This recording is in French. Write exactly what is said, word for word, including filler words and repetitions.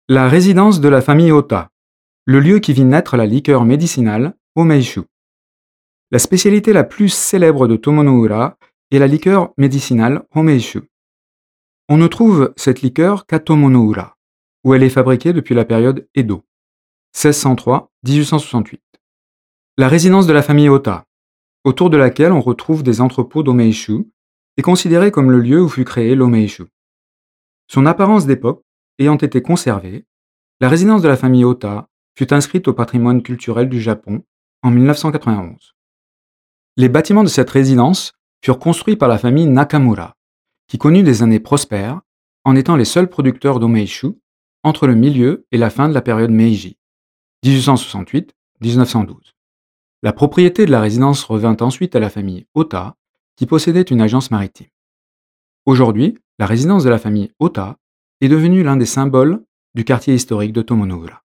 La résidence de la famille Ota, le lieu qui vit naître la liqueur médicinale Omeishu. La spécialité la plus célèbre de Tomonoura est la liqueur médicinale Omeishu. On ne trouve cette liqueur qu'à Tomonoura, où elle est fabriquée depuis la période Edo, seize cent trois à dix-huit cent soixante-huit. La résidence de la famille Ota, autour de laquelle on retrouve des entrepôts d'Omeishu, est considérée comme le lieu où fut créé l'Omeishu. Son apparence d'époque ayant été conservée, la résidence de la famille Ota fut inscrite au patrimoine culturel du Japon en mille neuf cent quatre-vingt-onze. Les bâtiments de cette résidence furent construits par la famille Nakamura, qui connut des années prospères en étant les seuls producteurs d'Omeishu entre le milieu et la fin de la période Meiji, dix-huit cent soixante-huit à dix-neuf cent douze. La propriété de la résidence revint ensuite à la famille Ota, qui possédait une agence maritime. Aujourd'hui, la résidence de la famille Ota est devenue l'un des symboles du quartier historique de Tomonoura.